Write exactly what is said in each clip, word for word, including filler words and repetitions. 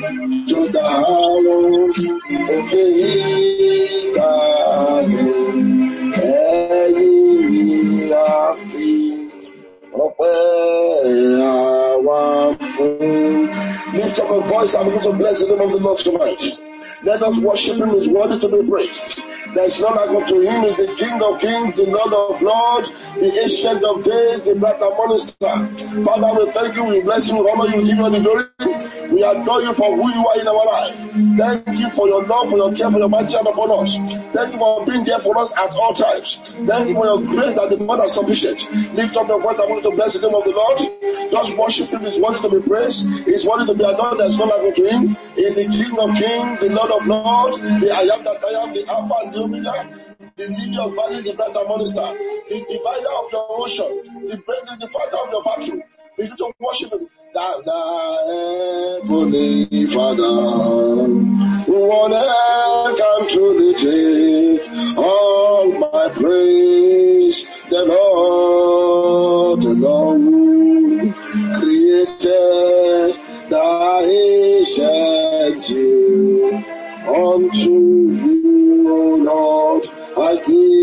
to the house, okay, lift up a voice and begin to bless the name of the Lord tonight. Let us worship him, is worthy to be praised. There is none like unto him, is the King of kings, the Lord of lords, the ancient of days, the bright and morning star. Father, we thank you, we bless you, we honor you, we give you the glory. We adore you for who you are in our life. Thank you for your love, for your care, for your mighty hand upon us. Thank you for being there for us at all times. Thank you for your grace that the more than sufficient. Lift up your voice and want to bless the name of the Lord. Just worship him, is worthy to be praised, is worthy to be adored, there is none like unto him. He is the King of kings, the Lord of lords, the I am that I am, the Alpha and the Omega, the lily of valley, the bright and morning star, the divider of your ocean, the breaker, the fighter of your battle. Begin to worship him. That the heavenly Father, one can truly take all my praise. The Lord alone created the ancient you. Unto you, O Lord, I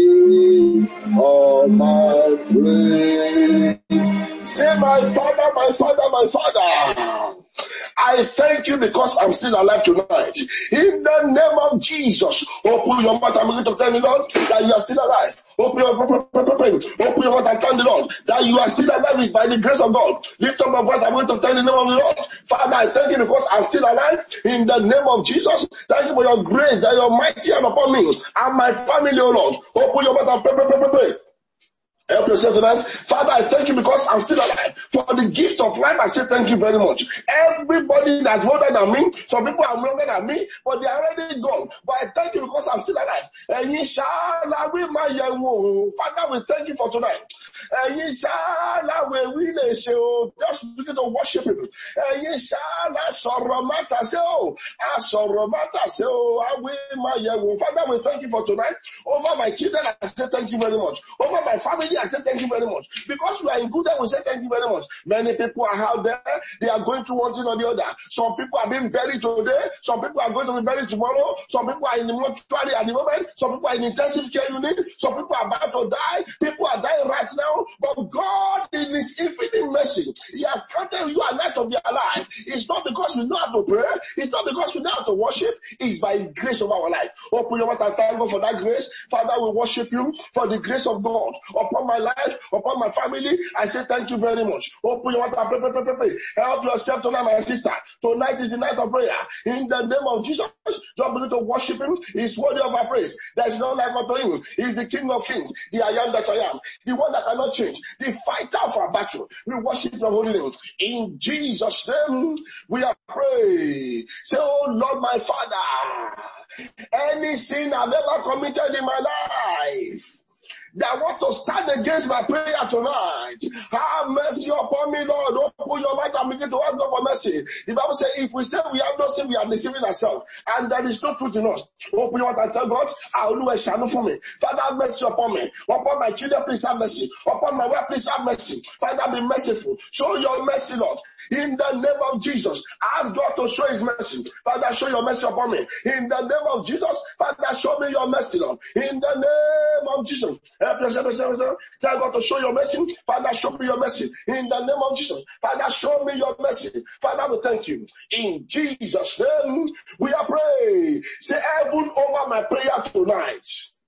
give all my praise. Say, my Father, my Father, my Father, I thank you because I'm still alive tonight. In the name of Jesus, open your mouth and begin to tell the Lord that you are still alive. Open your, open your mouth and tell the Lord that you are still alive is by the grace of God. Lift up my voice, I'm going to tell the name of the Lord. Father, I thank you because I'm still alive. In the name of Jesus, thank you for your grace, that your mighty hand upon me and my family, O Lord. Open your mouth and pray, pray, pray, pray, pray. Help yourself tonight. Father, I thank you because I'm still alive. For the gift of life, I say thank you very much. Everybody that's older than me, some people are younger than me, but they are already gone. But I thank you because I'm still alive. And inshallah, we my Father, we thank you for tonight. And inshallah, we will show. Just begin to worship him. And inshallah, soromata say, oh, soromata say, oh, I will my Father, we thank you for tonight. Over my children, I say thank you very much. Over my family, I say thank you very much. Because we are in good health, we say thank you very much. Many people are out there, they are going through one thing or the other. Some people are being buried today, some people are going to be buried tomorrow, some people are in the mortuary at the moment, some people are in intensive care unit, some people are about to die, people are dying right now, but God in his infinite mercy, he has granted you a night of their life. It's not because we know how to pray, it's not because we know how to worship, it's by his grace of our life. Open your mouth and thank God for that grace. Father, we worship you for the grace of God upon my life, upon my family. I say thank you very much. Open your mouth and pray, pray, pray, pray, pray. Help yourself tonight, my sister. Tonight is the night of prayer. In the name of Jesus, just begin to worship him. He's worthy of our praise. There is no like unto him. He's the King of kings, the I am that I am, the one that cannot change, the fighter of our battle. We worship your holy name. In Jesus' name, we are praying. Say, oh Lord, my Father, any sin I've ever committed in my life that want to stand against my prayer tonight, have mercy upon me, Lord. Open your mouth and begin to ask God for mercy. The Bible says, if we say we have not sin, we are deceiving ourselves, and there is no truth in us. Open your mouth and tell God, I'll do a shadow for me. Father, have mercy upon me. Upon my children, please have mercy. Upon my wife, please have mercy. Father, be merciful. Show your mercy, Lord. In the name of Jesus, ask God to show his mercy. Father, show your mercy upon me. In the name of Jesus, Father, show me your mercy, Lord. In the name of Jesus, help yourself, yourself, yourself. Tell God to show your mercy. Father, show me your mercy. In the name of Jesus, Father, show me your mercy. Father, we thank you. In Jesus' name, we are praying. Say heaven over my prayer tonight.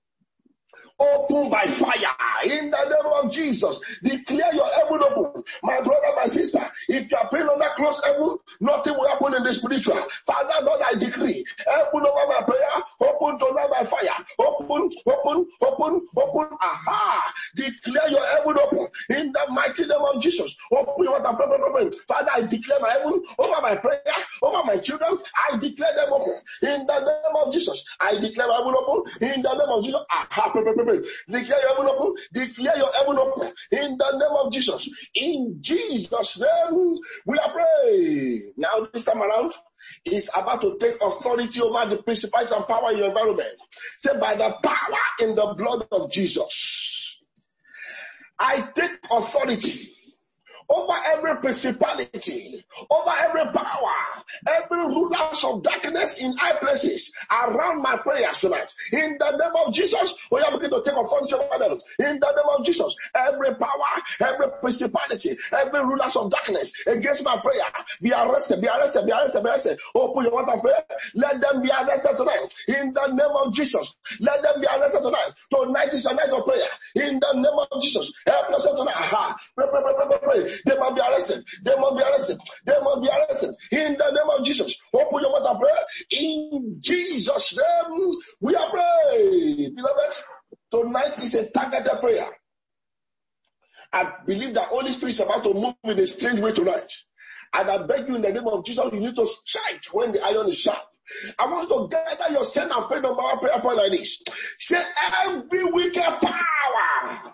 Open by fire in the name of Jesus. Declare your heaven open. My brother, my sister, if you are praying on that close heaven, nothing will happen in the spiritual. Father, Lord, I decree, open over my prayer, open tonight by fire. Open, open, open, open. Aha! Declare your heaven open in the mighty name of Jesus. Open your mouth and pray, pray, pray. Father, I declare my heaven over my prayer, over my children. I declare them open in the name of Jesus. I declare my heaven open in the name of Jesus. Aha! Pray, pray, pray. Declare your heaven open. Declare your heaven open in the name of Jesus. In Jesus' name, we are praying. Now, this time around, is about to take authority over the principalities and power in your environment. Say, by the power in the blood of Jesus, I take authority over every principality, over every power, every rulers of darkness in high places around my prayers tonight. In the name of Jesus, we are beginning to take authority over them. In the name of Jesus, every power, every principality, every rulers of darkness against my prayer, be arrested, be arrested, be arrested, be arrested. Open your mouth and pray. Let them be arrested tonight. In the name of Jesus, let them be arrested tonight. Tonight is a night of prayer. In the name of Jesus, help yourself tonight. Aha. Pray, pray, pray, pray, pray, pray. They must be arrested. They must be arrested. They must be arrested. In the name of Jesus, open your mouth and pray. In Jesus' name, we are praying. Beloved, tonight is a targeted prayer. I believe that Holy Spirit is about to move in a strange way tonight. And I beg you in the name of Jesus, you need to strike when the iron is sharp. I want you to gather your strength and pray number one prayer point like this. Say, every wicked power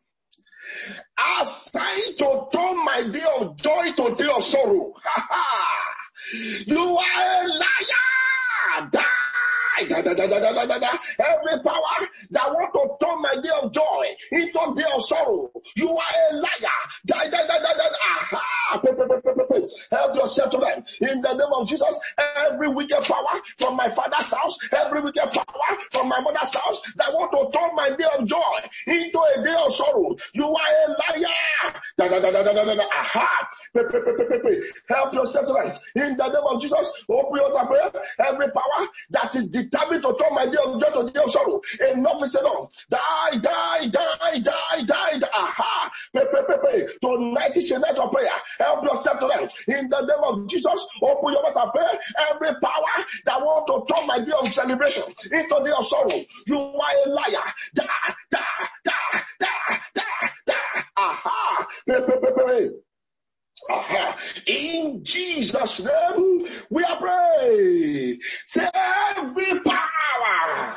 assigned to turn my day of joy to day of sorrow. You are a liar. Die. Da, da, da, da, da, da, da. Every power that want to turn my day of joy into day of sorrow, you are a liar. Die, die, die, die, die. Aha. Pray, pray, pray, pray, pray. Help yourself to them. In the name of Jesus, every wicked power from my father's house, every wicked power from my mother's house that want to turn my day of joy into a day of sorrow, you are a liar. Da, da, da, da, da, da, da. Aha. Pray, pray, pray, pray, pray. Help yourself tonight. In the name of Jesus, open your prayer. Every power that is determined to turn my day of joy to day of sorrow, enough is enough. Die, die, die, die, die, die. Aha. Pray, pray, pray, pray. Tonight is a night of prayer. Help yourself tonight. In the name of Jesus, open your mouth and pray. Every power that want to turn my day of celebration into day of sorrow, you are a liar. Die, die, die, die, die, die. Aha. Pray, pray, pray, pray. Aha. In Jesus' name, we are praying. Say, every power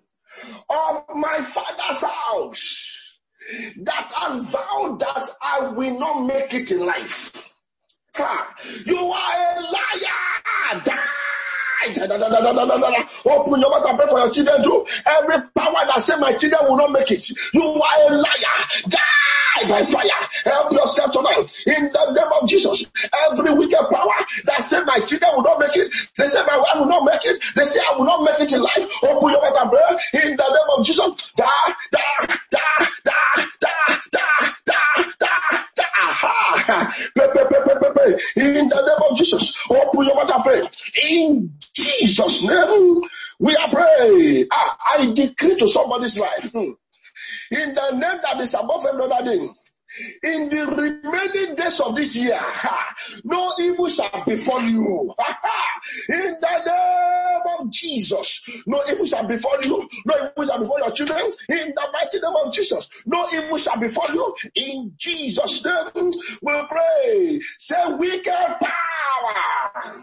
of my father's house that has vowed that I will not make it in life, ha, you are a liar. Die. Da, da, da, da, da, da, da. Open your mouth and pray for your children too. Every power that says my children will not make it, you are a liar. Die by fire. Help yourself tonight. In the name of Jesus. Every wicked power that says my children will not make it, they say my wife will not make it, they say I will not make it in life. Open your mouth and pray. In the name of Jesus. Die, die, die, die, die, die, die, die, die. Aha. Pray, pray, pray, pray, pray, pray. In the name of Jesus. Open your mouth and pray. In Jesus' name, we are praying. Ah, I decree to somebody's life. Hmm. In the name that is above every other name, in the remaining days of this year, ha, no evil shall befall you. Ha, ha. In the name of Jesus, no evil shall befall you. No evil shall befall your children. In the mighty name of Jesus, no evil shall befall you. In Jesus' name, we pray. Say, wicked power,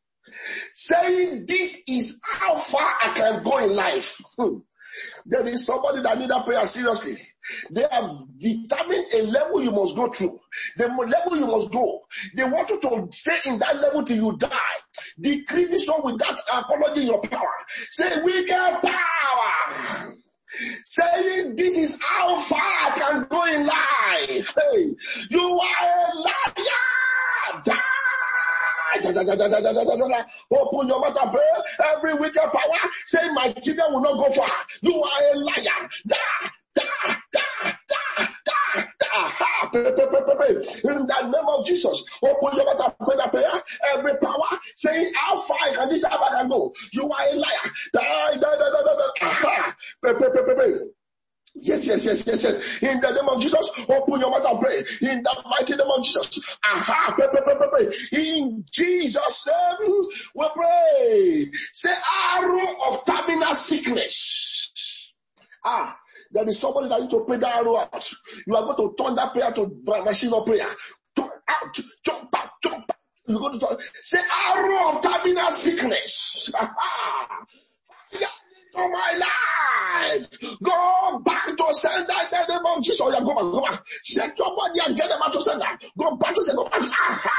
saying this is how far I can go in life. Hmm. There is somebody that need that prayer seriously. They have determined a level you must go through. The level you must go. They want you to stay in that level till you die. Decree this one with that apology in your power. Say, wicked power, saying this is how far I can go in life. Hey, you are a liar. Die. Da, da, da, da, da, da, da, da, da. Open your mouth and pray. Every wicked power saying my children will not go far, you are a liar. Da, da, da, da, da, da. Ha. Pray, pray, pray, pray, pray. In the name of Jesus, open your mouth and pray that prayer. Every power saying how far can this how I can go, you are a liar. Da, da, da, da, da, da. Aha. Pray, pray, pray, pray, pray. Yes, yes, yes, yes, yes. In the name of Jesus, open your mouth and pray. In the mighty name of Jesus. Aha, pray, pray, pray, pray, pray. In Jesus' name, we pray. Say, arrow of terminal sickness. Ah, there is somebody that needs to pray that arrow out. You are going to turn that prayer to machine of prayer. Turn out, jump out, jump out. You're going to turn. Say, arrow of terminal sickness. Aha. To my life, go back to sender in the name of Jesus. Oh, yeah, go back, go back. Shake your body and get them out to sender. Go back to sender. Go back. Aha!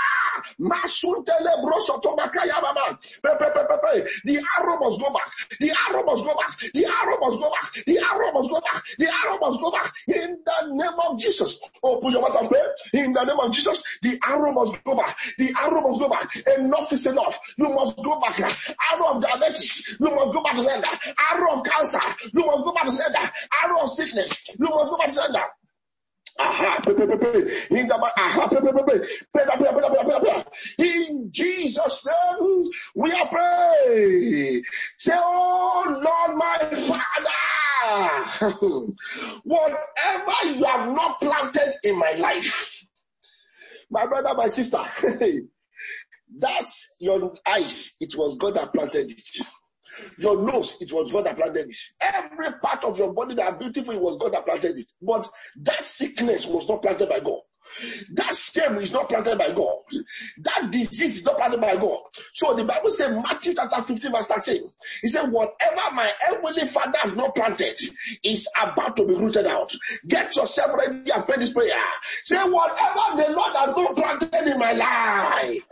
Masuntele brosotomakaya mama. The arrow must go back. The arrow must go back. The arrow must go back. The arrow must go back. The arrow must go back. In the name of Jesus. Open your mouth and pray. In the name of Jesus, the arrow must go back. The arrow must go back. Enough is enough. You must go back. Arrow of diabetes, you must go back to sender. Arrow of cancer, you must go back to sender. Arrow of sickness, you must go back to sender. Aha, pray, pray, pray, pray. In the aha, pray, pray, pray, pray. Pray, pray, pray, pray, pray, pray. In Jesus' name, we are praying. Say, oh Lord, my Father, whatever you have not planted in my life, my brother, my sister, that's your eyes. It was God that planted it. Your nose, it was God that planted it. Every part of your body that are beautiful, it was God that planted it. But that sickness was not planted by God. That shame is not planted by God. That disease is not planted by God. So the Bible says, Matthew chapter fifteen verse thirteen, he said, whatever my heavenly Father has not planted is about to be rooted out. Get yourself ready and pray this prayer. Say, whatever the Lord has not planted in my life,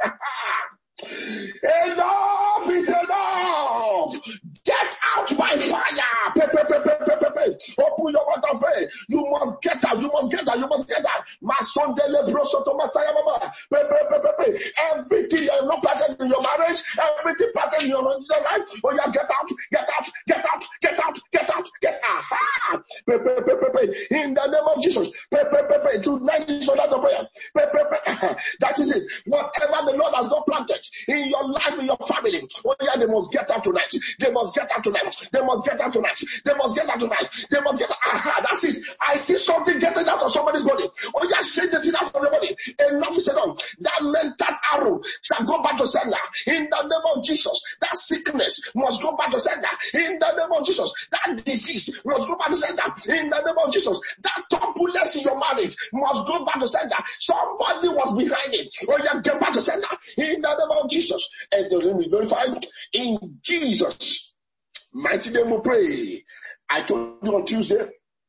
enough is enough. Get out by fire. Pray, pray, pray, pray, pray, pray, pray. Open your mouth and pray. You must get out. You must get out. You must get out. Masondele brosotomataya mama. Pray, pray, pray, pray, pray. Everything you have not planted in your marriage, everything planted in your life. Oh yeah, get out, get out, get out, get out, get out, get out. Aha. Pray, pray, pray, pray, pray. In the name of Jesus. Pray, pray, pray, pray. Tonight is another prayer. Pray, pray, pray. That is it. Whatever the Lord has not planted in your life, in your family, oh yeah, they must get out tonight. They must get out tonight. They must get out tonight. They must get out tonight. They must get out. Aha, that's it. I see something getting out of somebody's body. Oh yeah, shake the thing out of your body. Enough is enough. That mental arrow shall go back to sender. In the name of Jesus. That sickness must go back to sender. In the name of Jesus. That disease must go back to sender. In the name of Jesus. That turbulence in your marriage must go back to sender. Somebody was behind it. Oh yeah, get back to sender. In the name of Jesus. And the name is glorified. In Jesus' mighty name we pray. I told you on Tuesday,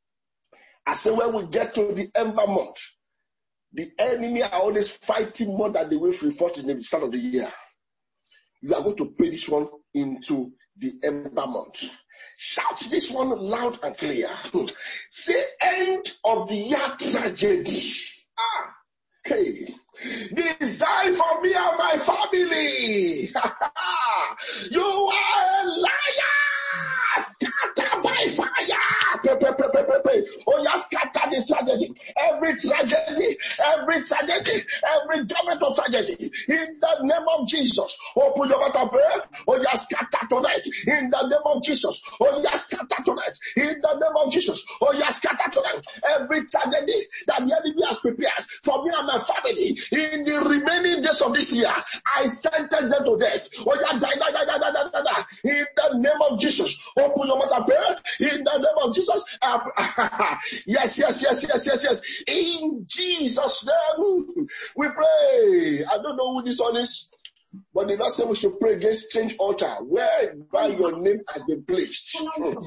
I said when we get to the Ember month, the enemy are always fighting more than the way we fought in the start of the year. You are going to pray this one into the Ember month. Shout this one loud and clear. Say, end of the year tragedy. Ah, okay. Designed for me and my family. You are a liar. Scatter by fire. Pray, pray, pray, pray, pray, pray. Oh, yeah, scatter the tragedy. Every tragedy, every tragedy, every government of tragedy. In the name of Jesus. Open your mouth and pray. Oh, yeah, scatter tonight. In the name of Jesus. Oh, yeah, scatter tonight. In the name of Jesus. Oh, yeah, scatter tonight. Every tragedy that the enemy has prepared for me and my family. In the remaining days of this year, I sentence them to death. Oh, yeah, die, die, die, die, die, die, die, die. In the name of Jesus. Open your mouth and pray. In the name of Jesus. Uh, yes, yes, yes, yes, yes, yes. In Jesus' name, we pray. I don't know who this one is, but the Lord said we should pray against strange altar where by your name has been placed.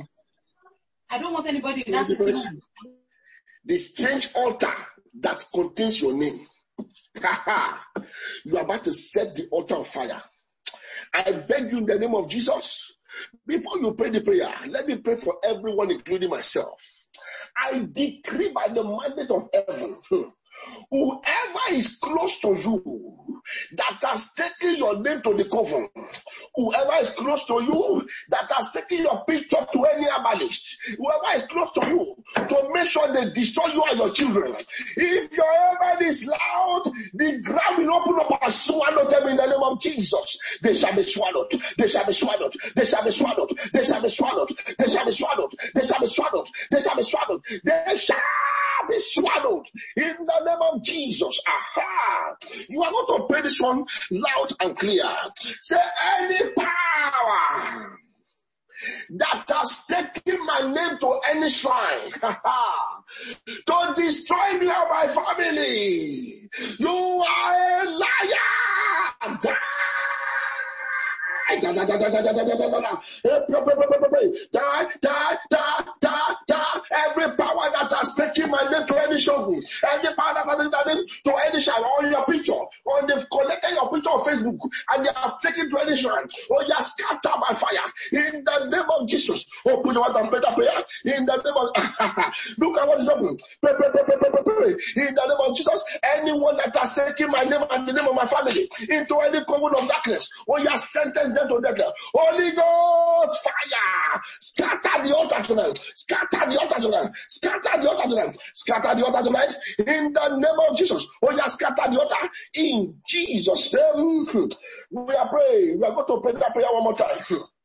I don't want anybody in that situation. The strange altar that contains your name. You are about to set the altar on fire. I beg you in the name of Jesus. Before you pray the prayer, let me pray for everyone, including myself. I decree by the mandate of heaven, whoever is close to you that has taken your name to the coven, whoever is close to you that has taken your picture to any herbalist, whoever is close to you to make sure they destroy you and your children, if your heaven is loud, the ground will open up and swallow them in the name of Jesus. They shall be swallowed. They shall be swallowed. They shall be swallowed. They shall be swallowed. They shall be swallowed. They shall be swallowed. They shall be swallowed. They shall be swallowed in the name of Jesus. Aha! You are going to pray this one loud and clear. Say, any power that has taken my name to any shrine to destroy me and my family, you are a liar. Die. Die, die, die, die, die, die, die, die, die, die. Every power that has taken taking my name to any show, any power that has that name to any shrine, on your picture, or they've collected your picture on Facebook, and they have taken to any shrine, or you are scattered by fire, in the name of Jesus. Oh, put your hand and pray that prayer, in the name of, look at what is happening, pray, pray, pray, pray, pray, pray, pray, in the name of Jesus. Anyone that has taken my name and the name of my family into any coven of darkness, or you are sentenced them to death, Holy Ghost fire, scatter the altar tonight, scatter the altar tonight, scatter the altar tonight, scatter the altar tonight, in the name of Jesus. Oh, you scatter the altar in Jesus' name. We are praying. We are going to pray that prayer one more time.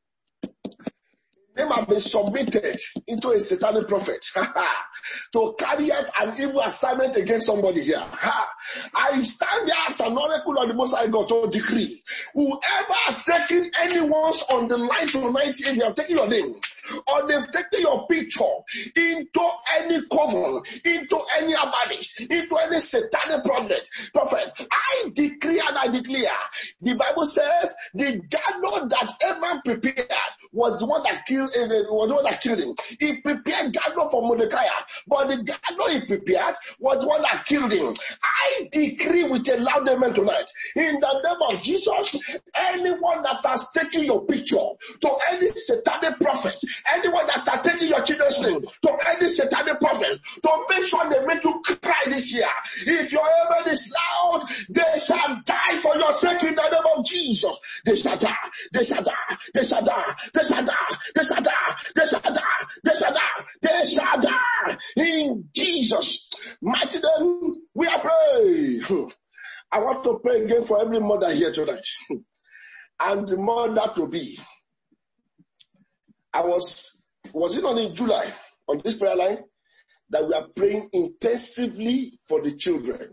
They might be submitted into a satanic prophet to carry out an evil assignment against somebody here. I stand there as an oracle of the Most High God to decree, whoever has taken anyone's on the line tonight, if they have taken your name, or they've taken your picture into any coven, into any abatis, into any satanic prophet, prophet, I decree and I declare, the Bible says the gallows that Haman prepared was the one that killed, uh, was the one that killed him. He prepared gallows for Mordecai, but the gallows he prepared was the one that killed him. I decree with a loud amen tonight, in the name of Jesus, anyone that has taken your picture to any satanic prophet, anyone that has taken your children's name to any satanic prophet, to make sure they make you cry this year, if your amen is loud, they shall die for your sake in the name of Jesus. They shall die, they shall die, they shall die, they shall die, they shall die, they shall die, they shall die, they shall die in Jesus' mighty name. We are praying. I want to pray again for every mother here tonight, and the mother to be. I was, was it on in July, on this prayer line, that we are praying intensively for the children.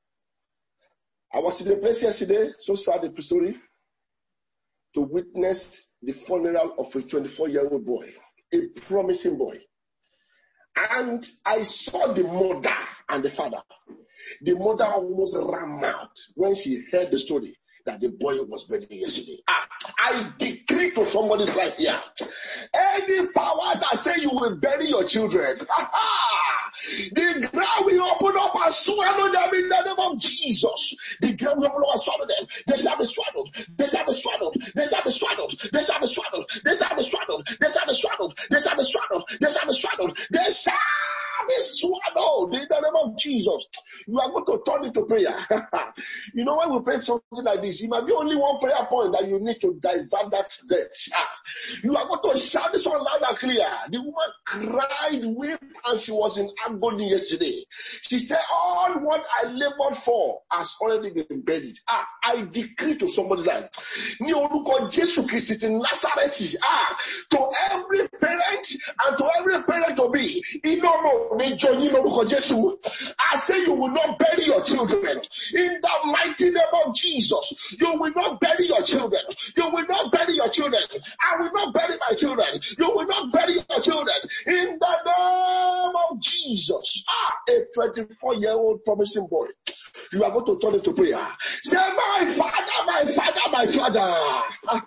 I was in a place yesterday, so sad the story, to witness the funeral of a twenty-four-year-old boy, a promising boy. And I saw the mother and the father. The mother almost ran out when she heard the story that the boy was buried yesterday. Ah, I decree to somebody's life here, any power that say you will bury your children, the ground will open up and swallow them in the name of Jesus. The ground will open up and swallow them. They shall be swallowed. They shall be swallowed. They shall be swallowed. They shall be swallowed. They shall be swallowed. They shall be swallowed. They shall be swallowed. They shall be swallowed. They shall be swallowed in the name of Jesus. You are going to turn it to prayer. You know, when we pray something like this, it might be only one prayer point that you need to divert that death. You are going to shout this one loud and clear. The woman cried, wept, and she was in agony yesterday. She said, all what I labored for has already been buried. Ah, I decree to somebody's life, ní orúkọ Jésù Kristi ti Nazareth, ah, to every parent and to every parent to be, I say you will not bury your children in the mighty name of Jesus. You will not bury your children. You will not bury your children. I will not bury my children. You will not bury your children in the name of Jesus. Ah, a twenty-four-year-old promising boy. You are going to turn it to prayer. Say, my father, my father, my father.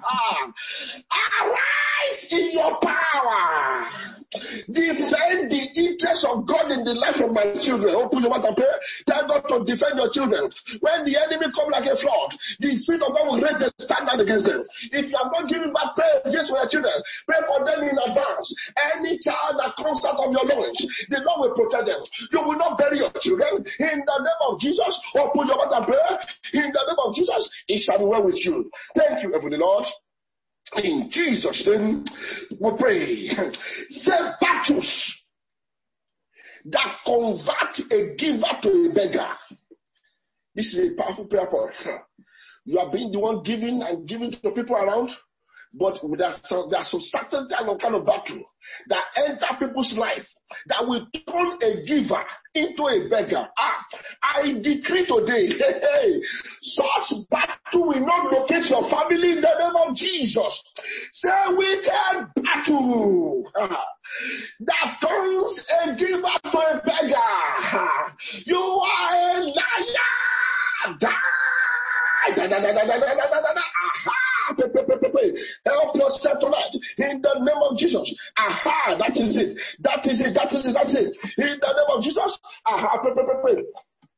Arise in your power. Defend the interest of God in the life of my children. Open your mouth and pray. Tell God to defend your children. When the enemy come like a flood, the Spirit of God will raise a standard against them. If you are not giving back, pray against your children. Pray for them in advance. Any child that comes out of your loins, the Lord will protect them. You will not bury your children. In the name of Jesus, open your mouth and pray. In the name of Jesus, it shall be well with you. Thank you, Heavenly Lord. In Jesus' name, we pray. Say battles that convert a giver to a beggar. This is a powerful prayer point. You are being the one giving and giving to people around, but there's some, there's some certain kind of, kind of battle that enter people's life that will turn a giver into a beggar. Ah, I decree today, hey, hey, such battle will not locate your family in the name of Jesus. Say wicked battle ah, that turns a giver to a beggar. You are a liar. Die. Aha! Help yourself tonight in the name of Jesus. Aha! That is it. That is it. That is it. That's it. In the name of Jesus. Aha! Pray, pray, pray, pray.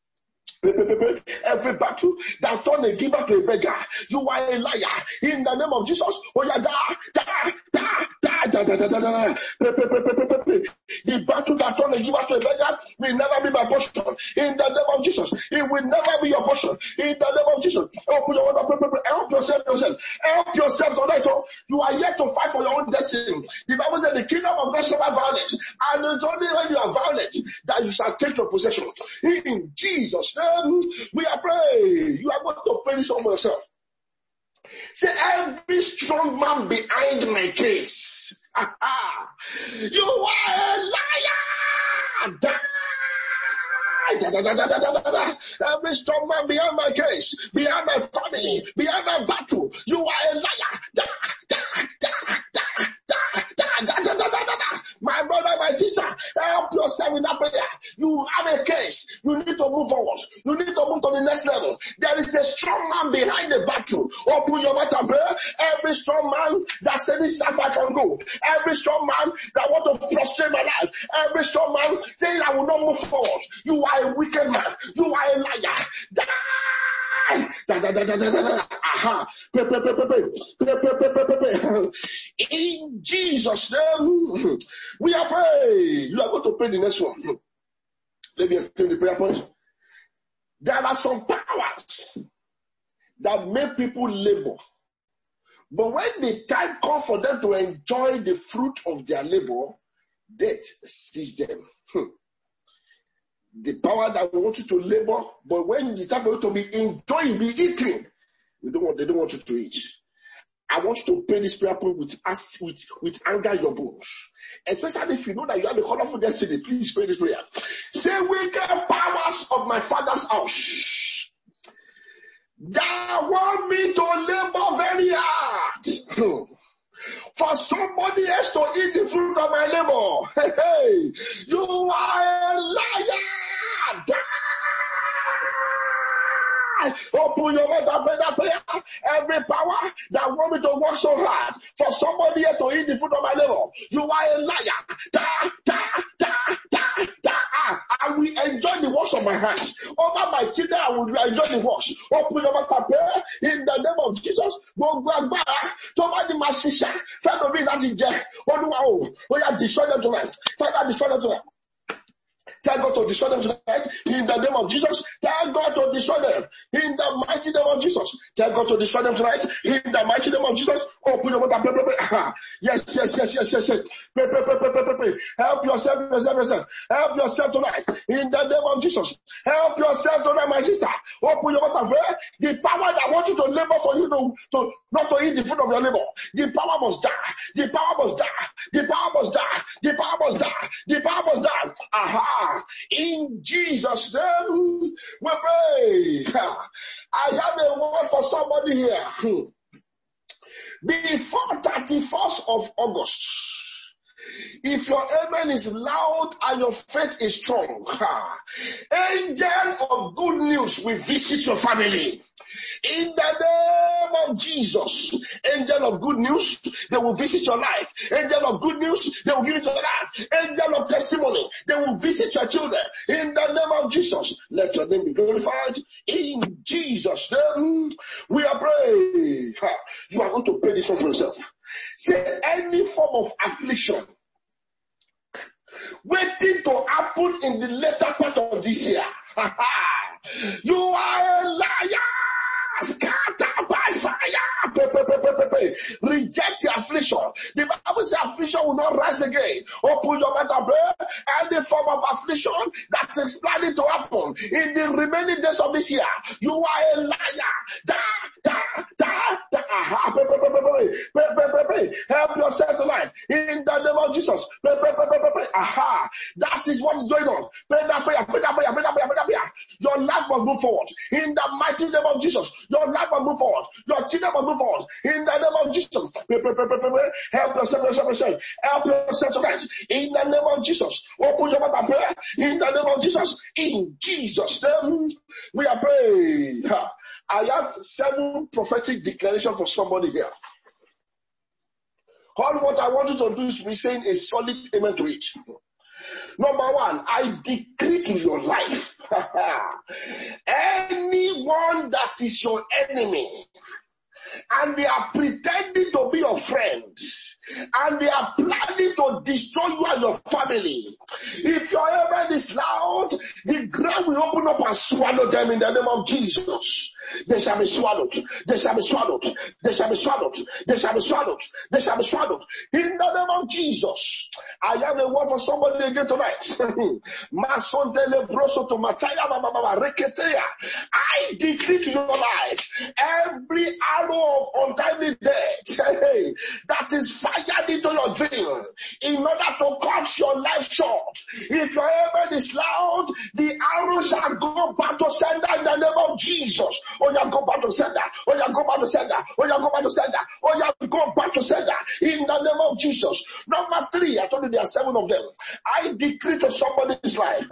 Every battle that turn a giver to a beggar, you are a liar. In the name of Jesus, oh yeah, da da da da da da da da da. The battle that turn a giver to a beggar will never be my portion. In the name of Jesus, it will never be your portion. In the name of Jesus, help yourself, yourself, help yourself tonight. You are yet to fight for your own destiny. The Bible said the kingdom of God suffer violence, and it's only when you are violent that you shall take your possession. In Jesus' name. We are praying. You are going to pray this over yourself. Say, every strong man behind my case. You are a liar. Every strong man behind my case, behind my family, behind my battle. You are a liar. My brother, my sister, help yourself in that prayer. You have a case. You need to move forward. You need to move to the next level. There is a strong man behind the battle. Open your mouth and pray. Every strong man that says this life I can go. Every strong man that want to frustrate my life. Every strong man saying I will not move forward. You are a wicked man. You are a liar. Die. Da, da, da, da, da, da. Aha. Pray, pray, pray, pray, pray, pray, pray, pray, pray. In Jesus' name, we are praying. You are going to pray the next one. Let me explain the prayer point. There are some powers that make people labor. But when the time comes for them to enjoy the fruit of their labor, death seizes them. Hmm. The power that wants you to labor, but when it's time for you to be enjoying, be eating, they don't want, they don't want you to eat. I want you to pray this prayer point with us, with, with anger in your bones. Especially if you know that you have a colorful destiny, please pray this prayer. Say, wicked powers of my father's house that want me to labor very hard for somebody else to eat the fruit of my labor. Hey, hey, you are a liar. Die. Open your mouth and pray that prayer. Every power that want me to work so hard for somebody else to eat the fruit of my labor, you are a liar. Da, da, da, da, da. I will enjoy the works of my hands. Over my children, I will enjoy the works. Open your mouth and pray in the name of Jesus. Go back, back. Somebody must see. Father, be that in jail. Oh, yeah, destroy them tonight. Father, destroy them tonight. Tell God to destroy them tonight in the name of Jesus. Tell God to destroy them in the mighty name of Jesus. Tell God to destroy them tonight in the mighty name of Jesus. Oh, put your mouth and pray, pray, pray. Yes, yes, yes, yes, yes, yes. Pray, pray, pray, pray, pray, pray, pray. Help yourself, yourself, yourself. Help yourself tonight in the name of Jesus. Help yourself tonight, my sister. Open your mouth and pray. The power that wants you to labor for you to, to not to eat the fruit of your labor. The power must die. The power must die. The power must die. The power must die. The power must die. Aha. In Jesus' name, we pray. I have a word for somebody here. Before thirty-first of August, if your amen is loud and your faith is strong, angel of good news will visit your family. In the name of Jesus, angel of good news, they will visit your life. Angel of good news, they will give it to your life. Angel of testimony, they will visit your children. In the name of Jesus, let your name be glorified. In Jesus' name, we are praying. You are going to pray this one for yourself. Say, any form of affliction waiting to happen in the later part of this year, you are a liar. Scatter by fire. Pray, pray, pray, pray, pray. Reject the affliction. The Bible says affliction will not rise again. Open your mouth and pray. Any form of affliction that is planning to happen in the remaining days of this year, you are a liar. Da, da, da, da. Pray, pray, pray, pray, pray. Pray, pray, pray, pray. Help yourself tonight. In the name of Jesus. Pray, pray, pray, pray, pray, pray. Aha. That is what is going on. Pray that prayer. Pray that prayer. Pray that prayer. Pray that prayer. Your life must move forward. In the mighty name of Jesus. Your life will move forward. Your children will move forward. In the name of Jesus. Pray, pray, pray, pray, pray. Help yourself, yourself, yourself. Help yourself tonight. In the name of Jesus. Open your mouth and pray. In the name of Jesus. In Jesus' name, we are praying. I have seven prophetic declarations for somebody here. All what I want you to do is be saying a solid amen to it. Number one, I decree to your life. Anyone that is your enemy, and they are pretending to be your friend, and they are planning to destroy you and your family, if your amen is loud, the ground will open up and swallow them in the name of Jesus. They shall be swallowed. They shall be swallowed. They shall be swallowed. They shall be swallowed. They shall be swallowed. In the name of Jesus. I have a word for somebody again tonight. I decree to your life, every arrow of untimely death that is fired into your dream in order to cut your life short. If your amen is loud, the arrow shall go back to sender in the name of Jesus. Oh, yeah, go back to sender. Oh, yeah, go back to sender. Oh, yeah, go back to sender. Oh, yeah, go back to sender. In the name of Jesus. Number three, I told you there are seven of them. I decree to somebody's life.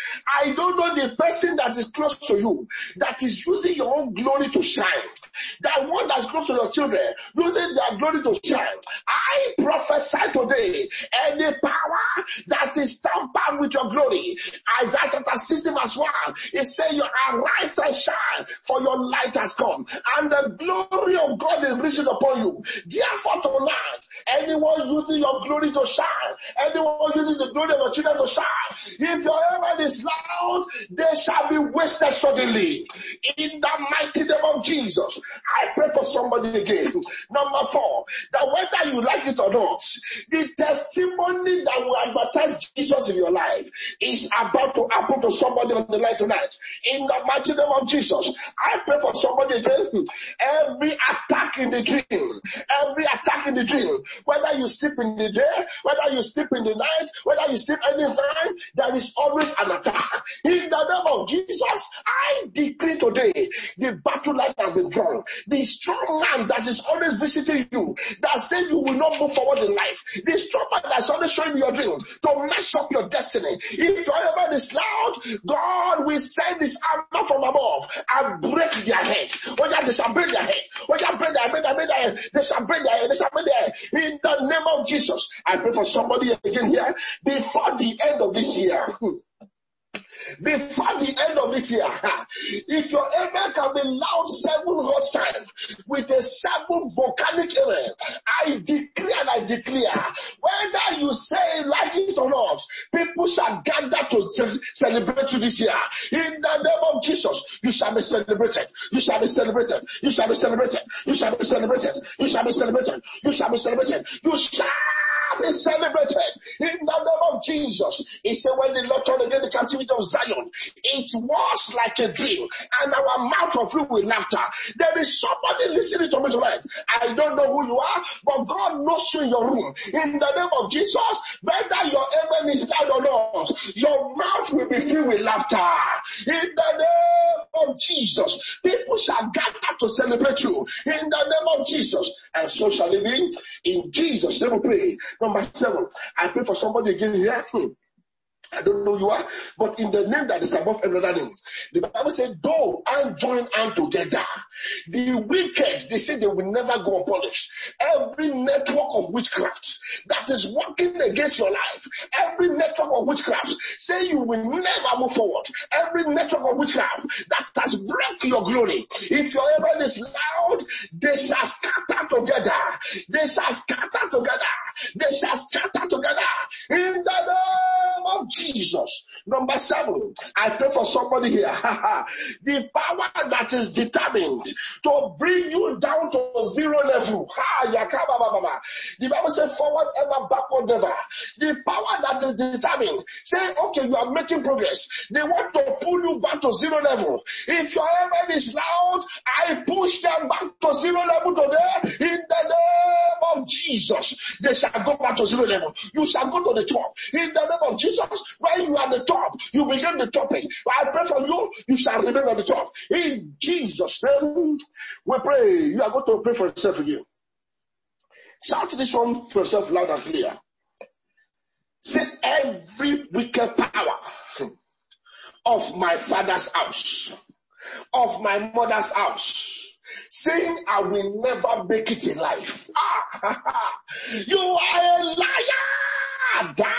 I don't know the person that is close to you that is using your own glory to shine. That one that's close to your children, using their glory to shine. I prophesy today, and the power that is tampered with your glory. Isaiah chapter sixty verse one, it says, you arise and shine, for your light has come, and the glory of God is risen upon you. Therefore tonight, anyone using your glory to shine, anyone using the glory of your children to shine, if your amen is loud, they shall be wasted suddenly. In the mighty name of Jesus, I pray for somebody again. Number four, that whether you like it or not, the testimony that will advertise Jesus in your life is about to happen to somebody on the line tonight. In the mighty name of Jesus, I pray for somebody again. Every attack in the dream, every attack in the dream, whether you sleep in the day, whether you sleep in the night, whether you sleep anytime, there is always an attack. In the name of Jesus, I decree today, the battle line has been drawn. The strong man that is always visiting you, that says you will not move forward in life, the strong man that's always showing you your dream to mess up your destiny. If your amen is loud, God will send his armor from above and break their head. Oh yeah, they shall break their head. Oh yeah, break their head, break their head. They shall break their head. They shall break their head. In the name of Jesus, I pray for somebody again here before the end of this year. Before the end of this year, if your amen can be loud seven hot times with a seven volcanic amen, I decree and I declare, whether you say like it or not, people shall gather to ce- celebrate you this year. In the name of Jesus, you shall be celebrated. You shall be celebrated. You shall be celebrated. You shall be celebrated. You shall be celebrated. You shall be celebrated. You shall be celebrated in the name of Jesus. He said, when the Lord turned again the captivity of Zion, it was like a dream, and our mouth was filled with laughter. There is somebody listening to me tonight. I don't know who you are, but God knows you in your room. In the name of Jesus, whether your amen is loud or not, your mouth will be filled with laughter. In the name of Jesus, people shall gather to celebrate you. In the name of Jesus, and so shall it be. In Jesus' name we pray. Number seven, I pray for somebody again here. Hmm. I don't know who you are, but in the name that is above every other name, the Bible said, "Go and join hand together." The wicked, they say they will never go unpunished. Every network of witchcraft that is working against your life, every network of witchcraft, say you will never move forward. Every network of witchcraft that has broken your glory, if your amen is loud, they shall scatter together. They shall scatter together. They shall scatter together. In the name of Jesus. Number seven, I pray for somebody here. The power that is determined to bring you down to zero level. The Bible says forward ever, backward never. The power that is determined, say, okay, you are making progress. They want to pull you back to zero level. If your amen is loud, I push them back to zero level today. In the name of Jesus, they shall go back to zero level. You shall go to the top. In the name of Jesus, when you are at the top, you begin the topping. I pray for you, you shall remain on the top. In Jesus' name, we pray. You are going to pray for yourself again. Shout this one for yourself loud and clear. Say, every wicked power of my father's house of my mother's house, saying I will never make it in life. Ah, you are a liar. Die.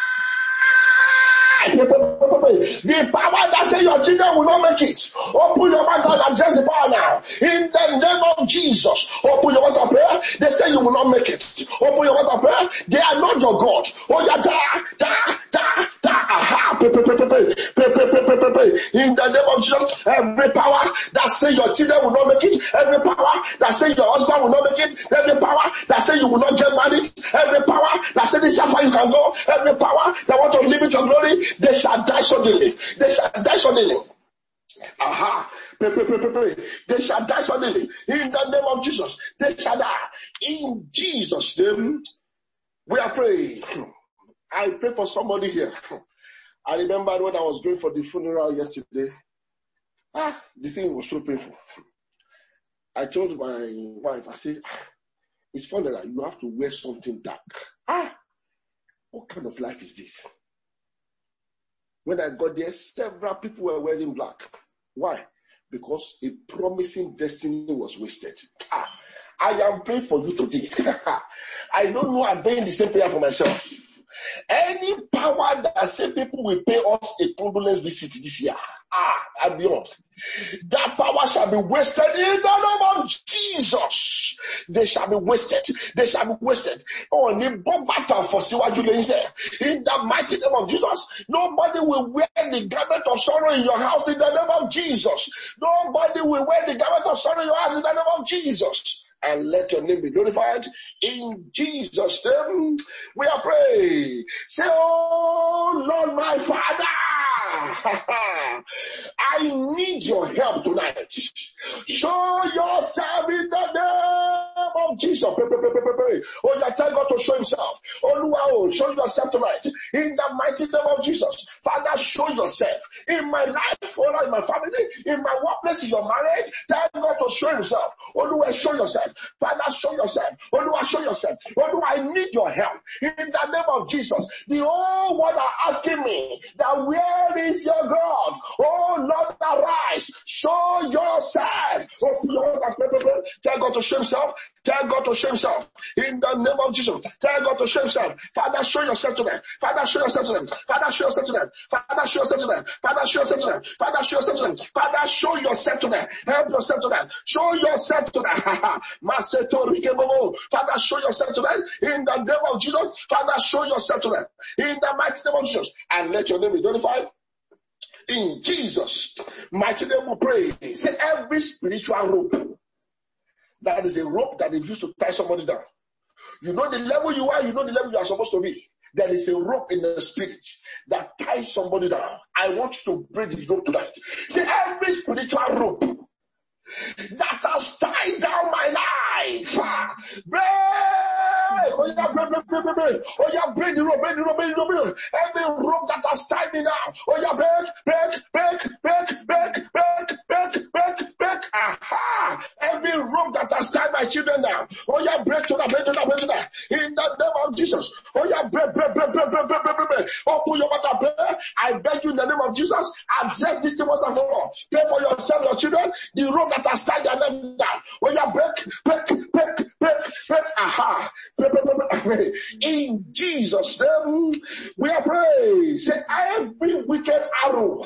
The power that says your children will not make it. Open your mouth and address the power now. In the name of Jesus. Open your mouth of prayer. They say you will not make it. Open your mouth of prayer. They are not your God. Oh yeah, da, da, da, da. Aha. Pray, pray, pray, pray, pray, pray, pray, pray, pray, pray. In the name of Jesus. Every power that says your children will not make it. Every power that says your husband will not make it. Every power that says you will not get married. Every power that says this is how far you can go. Every power that want to limit your glory. They shall die suddenly. They shall die suddenly. Aha. Pray, pray, pray, pray, pray. They shall die suddenly. In the name of Jesus. They shall die. In Jesus' name, we are praying. I pray for somebody here. I remember when I was going for the funeral yesterday. Ah, this thing was so painful. I told my wife, I said, it's funeral. You have to wear something dark. Ah, what kind of life is this? When I got there, several people were wearing black. Why? Because a promising destiny was wasted. Ah, I am praying for you today. I don't know, I'm praying the same prayer for myself. Any power that say people will pay us a condolence visit this year, ah, and beyond, that power shall be wasted in the name of Jesus. They shall be wasted. They shall be wasted. Oh, in the mighty name of Jesus, nobody will wear the garment of sorrow in your house in the name of Jesus. Nobody will wear the garment of sorrow in your house in the name of Jesus. And let your name be glorified. In Jesus' name, we are praying. Say, oh Lord, my Father, I need your help tonight. Show yourself in the name of Jesus. Pray, pray, pray, pray, pray. Oh, yeah, tell God to show himself. Oh, wow, show yourself tonight. In the mighty name of Jesus. Father, show yourself in my life, or in my family, in my workplace, in your marriage. Tell God to show himself. Oh, do I show yourself? Father, show yourself. Oh, do I show yourself? Oh, do I need your help? In the name of Jesus. The whole world are asking me that where is your God? Oh, Lord, arise. Show yourself. Oh, tell God to show himself. Tell God to show himself. In the name of Jesus. Tell God to show himself. Father, show yourself to them. Father, show yourself to them. Father, show yourself to them. Father, show yourself to them. Father, show yourself to them. Father, show yourself to them. Father, show yourself to them. Help yourself to them. Show yourself to them. Father, show yourself to them. In the name of Jesus. Father, show yourself to them. In the mighty name of Jesus. And let your name be glorified. In Jesus' mighty name we pray. Say every spiritual rope. That is a rope that is used to tie somebody down. You know the level you are, you know the level you are supposed to be. There is a rope in the spirit that ties somebody down. I want you to break the rope tonight. Say every spiritual rope that has tied down my life. Break! Oh yeah, break, break, break, break, break. Oh yeah, break the rope, break the rope, break the rope, break the rope. Every rope that has tied me down. Oh yeah, break, break, break, break, break, break, break, break, break. Aha! Every rope that has tied my children down. Oh yeah, break to that, break to that, break to that. In the name of Jesus. Oh yeah, break, break, break, break, break, break, break, break, break. Open your mouth and pray. I beg you in the name of Jesus. Address this thing once and for all. Pray for yourself, your children. The rope that has tied their name down. Oh yeah, break, break, break, break, break. Aha! Break, break, break, break. In Jesus' name, we are praying. Say every wicked arrow,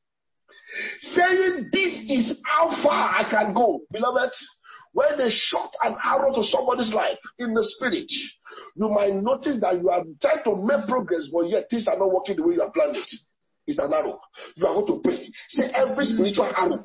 saying this is how far I can go. Beloved, when they shot an arrow to somebody's life in the spirit, you might notice that you are trying to make progress, but yet things are not working the way you have planned it. It's an arrow. You are going to pray. Say every spiritual arrow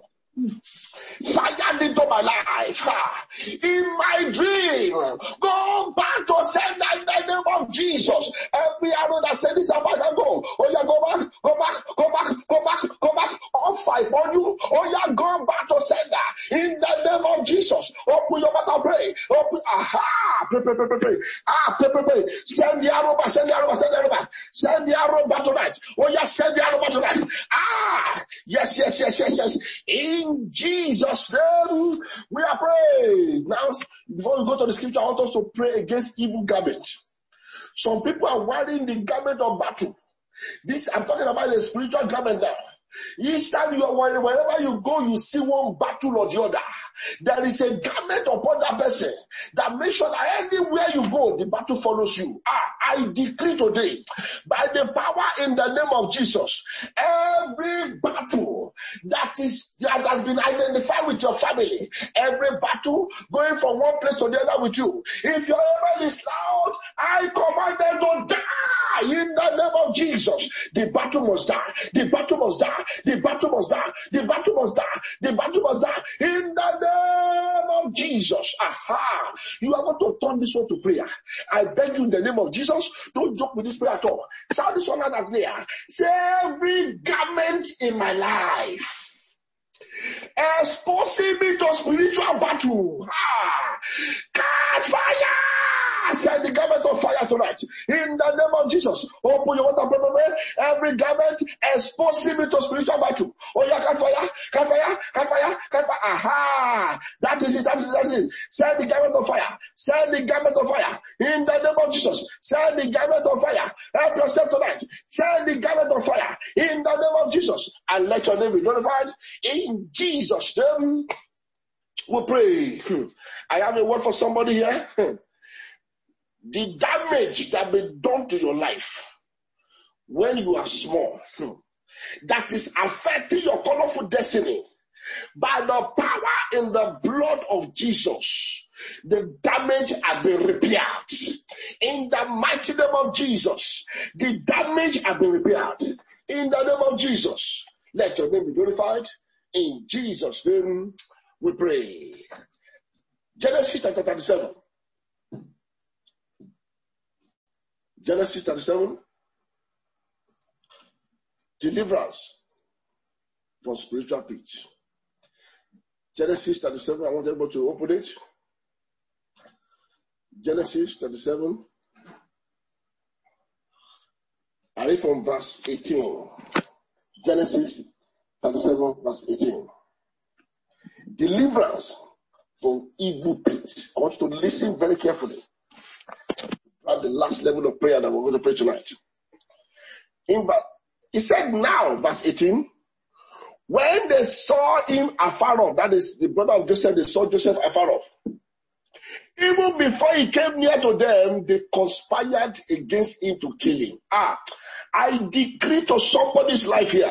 fired into my life, in my dream, go back to send in the name of Jesus. Every arrow that said this, I can go. Oh yeah, go back, go back, go back, go back, go back. I'll fight on you. Oh yeah, go back to sender in the name of Jesus. Open your mouth and pray. Open, aha, pray, pray, pray, pray, pray. Ah, pray, pray, pray. Send the arrow back, send the arrow back, send the arrow back. Send the arrow back tonight. Oh yeah, send the arrow back tonight. Ah, yes, yes, yes, yes, yes. In Jesus' name, we are praying. Now, before we go to the scripture, I want us to pray against evil garment. Some people are wearing the garment of battle. This, I'm talking about the spiritual garment now. Each time you are worried, wherever you go, you see one battle or the other. There is a garment upon that person that makes sure that anywhere you go, the battle follows you. Ah, I decree today, by the power in the name of Jesus, every battle that is that has been identified with your family, every battle going from one place to the other with you, if your amen is loud, I command them to die. In the name of Jesus, the battle must die. The battle must die. The battle must die. The battle must die. The battle must die. In the name of Jesus. Aha. You are going to turn this one to prayer. I beg you in the name of Jesus, don't joke with this prayer at all. Shout this one out of there. Say, every garment in my life exposing me to spiritual battle. Ah, catch fire! Send the garment of fire tonight. In the name of Jesus. Open your water, pray, pray, pray. Every garment exposing me to spiritual battle. Oh yeah, catch fire, catch fire, catch fire, catch fire. Aha! That is it, that is it, that is it. Send the garment of fire. Send the garment of fire. In the name of Jesus. Send the garment of fire. Help yourself tonight. Send the garment of fire. In the name of Jesus. And let your name be glorified. In Jesus' name, we pray. I have a word for somebody here. The damage that been done to your life when you are small, that is affecting your colorful destiny, by the power in the blood of Jesus, the damage has been repaired. In the mighty name of Jesus, the damage has been repaired. In the name of Jesus, let your name be glorified. In Jesus' name we pray. Genesis chapter thirty-seven. Genesis thirty-seven. Deliverance from spiritual pit. Genesis thirty-seven. I want everybody to open it. Genesis thirty-seven. I read from verse eighteen. Genesis thirty-seven, verse eighteen. Deliverance from evil pit. I want you to listen very carefully. At the last level of prayer that we're going to pray tonight. In, he said now, verse eighteen, when they saw him afar off, that is the brother of Joseph, they saw Joseph afar off. Even before he came near to them, they conspired against him to kill him. Ah, I decree to somebody's life here,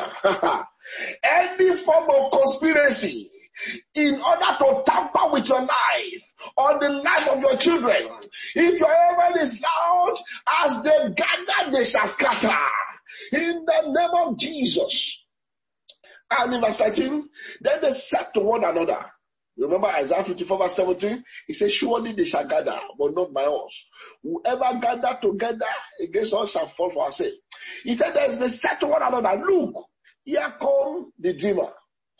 any form of conspiracy in order to tamper with your life or the life of your children, if your heaven is loud, as they gather, they shall scatter. In the name of Jesus. And in verse thirteen, then they said to one another, remember Isaiah fifty-four verse seventeen, he says, surely they shall gather, but not by us. Whoever gather together against us shall fall for our sake. He said, they said to one another, look, here come the dreamer.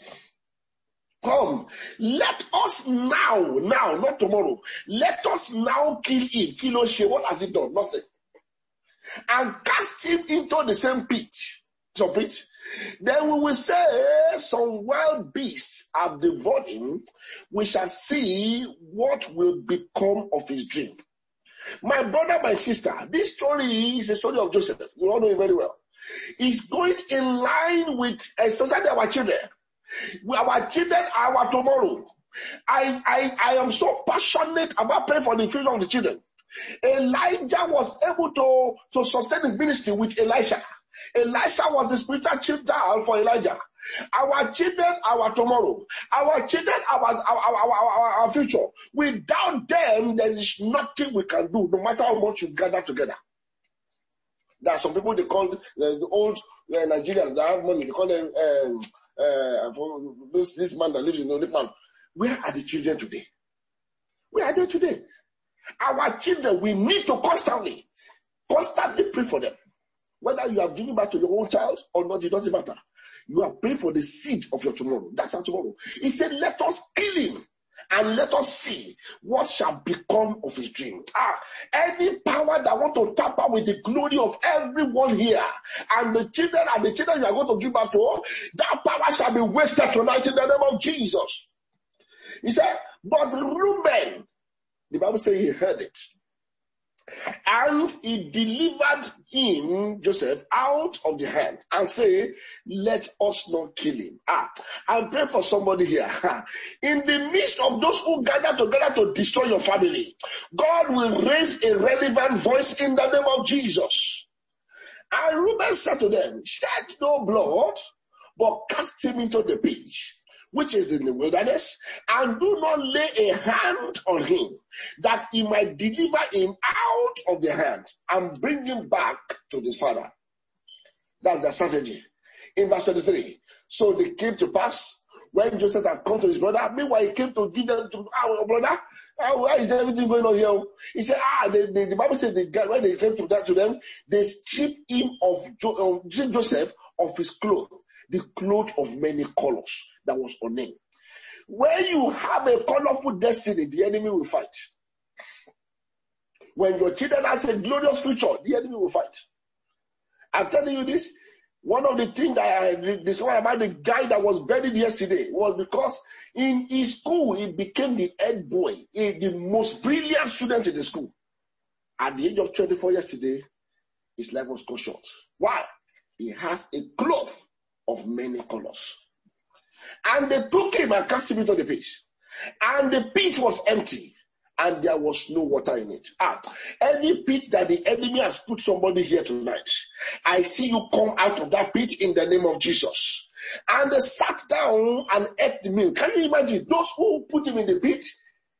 Come, let us now, now, not tomorrow, let us now kill him. Kill Oshe, what has he done? Nothing. And cast him into the same pit. So pit. Then we will say, some wild beasts have devoured him. We shall see what will become of his dream. My brother, my sister, this story is a story of Joseph. You all know it very well. It's going in line with, especially our children. Our children are our tomorrow. I, I, I am so passionate about praying for the future of the children. Elijah was able to, to sustain his ministry with Elisha. Elisha was the spiritual chief for Elijah. Our children, our tomorrow. Our children, our, our, our, our, our future. Without them, there is nothing we can do, no matter how much you gather together. There are some people they call uh, the old uh, Nigerians that have money. They call them um, uh, this, this man that lives in Olipan. Where are the children today? Where are they today? Our children, we need to constantly, constantly pray for them. Whether you have given back to your own child or not, it doesn't matter. You are praying for the seed of your tomorrow. That's our tomorrow. He said, let us kill him and let us see what shall become of his dream. Ah, any power that want to tamper with the glory of everyone here and the children and the children you are going to give back to, that power shall be wasted tonight in the name of Jesus. He said, but Reuben, the Bible says he heard it. And he delivered him, Joseph, out of the hand and say, let us not kill him. Ah, I'm praying for somebody here. In the midst of those who gather together to destroy your family, God will raise a relevant voice in the name of Jesus. And Reuben said to them, shed no blood, but cast him into the pit, which is in the wilderness, and do not lay a hand on him, that he might deliver him out of the hand and bring him back to his father. That's the strategy. In verse twenty-three, so they came to pass when Joseph had come to his brother. Meanwhile, he came to give them to our brother. How, why is everything going on here? He said, ah, the, the, the Bible said the guy, when they came to that to them, they stripped him of jo- uh, Joseph of his clothes, the cloth of many colors that was on him. When you have a colorful destiny, the enemy will fight. When your children has a glorious future, the enemy will fight. I'm telling you this. One of the things that I discovered about the guy that was buried yesterday was because in his school, he became the head boy, the most brilliant student in the school. At the age of twenty-four yesterday, his life was cut short. Why? He has a cloth of many colors. And they took him and cast him into the pit. And the pit was empty. And there was no water in it. Ah, any pit that the enemy has put somebody here tonight, I see you come out of that pit in the name of Jesus. And they sat down and ate the meal. Can you imagine those who put him in the pit?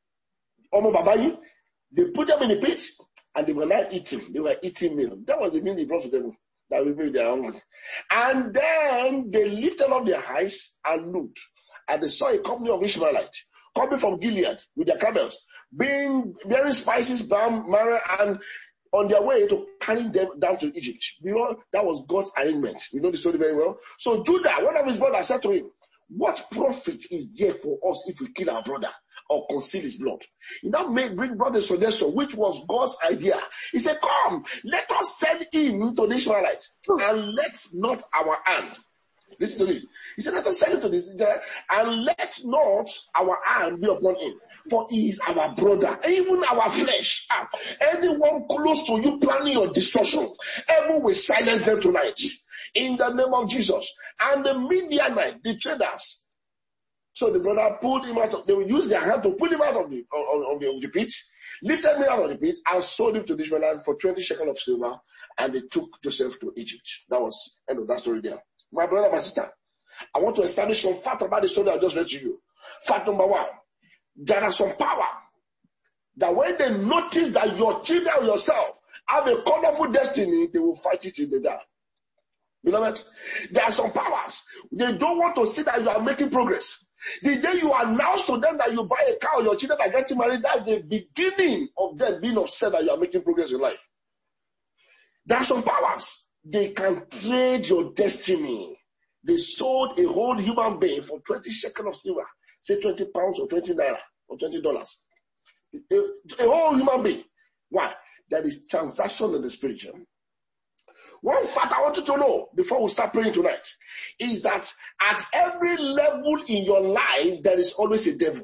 Omo Babayi, they put them in the pit and they were not eating. They were eating meal. That was the meal he brought to them. That will be their hungry. And then they lifted up their eyes and looked, and they saw a company of Ishmaelites coming from Gilead with their camels, being bearing spices, balm, myrrh, and on their way to carrying them down to Egypt. You know, that was God's arrangement. We know the story very well. So Judah, one of his brothers, said to him, what profit is there for us if we kill our brother or conceal his blood? He now made bring brother suggestion, which was God's idea. He said, come, let us sell him to the Ishmaelites, and let not our hand. Listen to this. He said, let us sell him to this, and let not our hand be upon him, for he is our brother, even our flesh. Ah, anyone close to you planning your destruction, heaven will silence them tonight. In the name of Jesus. And the Midianite, the traders. So the brother pulled him out of, they would use their hand to pull him out of the, of, of the, of the pit, lifted him out of the pit, and sold him to the Ishmaelites for twenty shekels of silver, and they took Joseph to Egypt. That was the end of that story there. My brother, my sister, I want to establish some fact about the story I just read to you. Fact number one, there are some power that when they notice that your children or yourself have a colorful destiny, they will fight it in the dark. Beloved, there are some powers. They don't want to see that you are making progress. The day you announce to them that you buy a car or your children are getting married, that's the beginning of them being upset that you are making progress in life. There are some powers. They can trade your destiny. They sold a whole human being for twenty shekels of silver, say twenty pounds or twenty naira or twenty dollars. A, a whole human being. Why? There is transaction in the spiritual. One fact I want you to know before we start praying tonight is that at every level in your life, there is always a devil.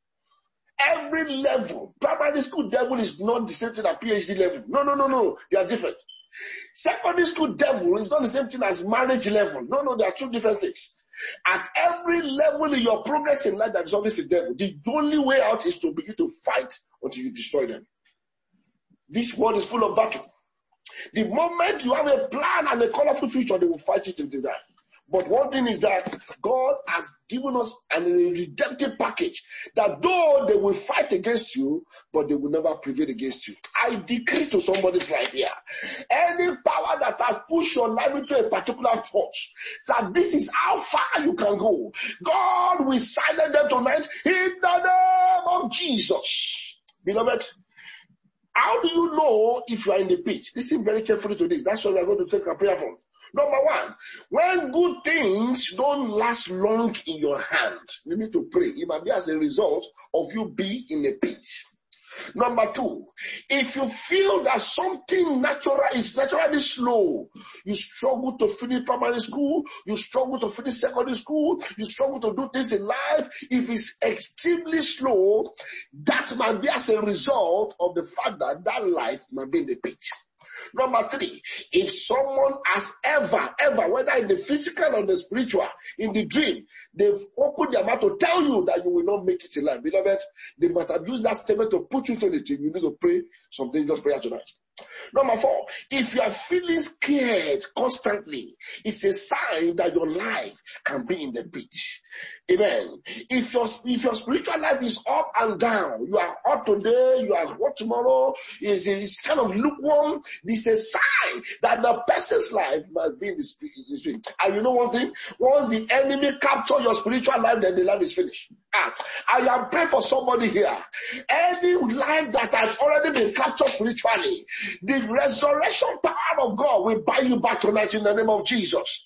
Every level. Primary school devil is not the same thing as PhD level. No, no, no, no. They are different. Secondary school devil is not the same thing as marriage level. No, no, they are two different things. At every level in your progress in life, there is always a devil. The only way out is to begin to fight until you destroy them. This world is full of battle. The moment you have a plan and a colorful future, they will fight it into that. But one thing is that God has given us a redemptive package that though they will fight against you, but they will never prevail against you. I decree to somebody's life here, any power that has pushed your life into a particular force, that this is how far you can go, God will silence them tonight in the name of Jesus. Beloved, how do you know if you are in the pit? Listen very carefully to this. That's what we are going to take a prayer from. Number one, when good things don't last long in your hand, you need to pray. It might be as a result of you being in a pit. Number two, if you feel that something natural is naturally slow, you struggle to finish primary school, you struggle to finish secondary school, you struggle to do things in life, if it's extremely slow, that might be as a result of the fact that that life might be in the pitch. Number three, if someone has ever, ever, whether in the physical or the spiritual, in the dream, they've opened their mouth to tell you that you will not make it in life. Beloved, they must have used that statement to put you to the dream. You need to pray some dangerous prayer tonight. Number four, if you are feeling scared constantly, it's a sign that your life can be in the pitch. Amen. If your, if your spiritual life is up and down, you are up today, you are what tomorrow, is is kind of lukewarm, this is a sign that the person's life must be in the spirit. And you know one thing? Once the enemy captures your spiritual life, then the life is finished. Ah, I am praying for somebody here. Any life that has already been captured spiritually, the resurrection power of God will buy you back tonight in the name of Jesus.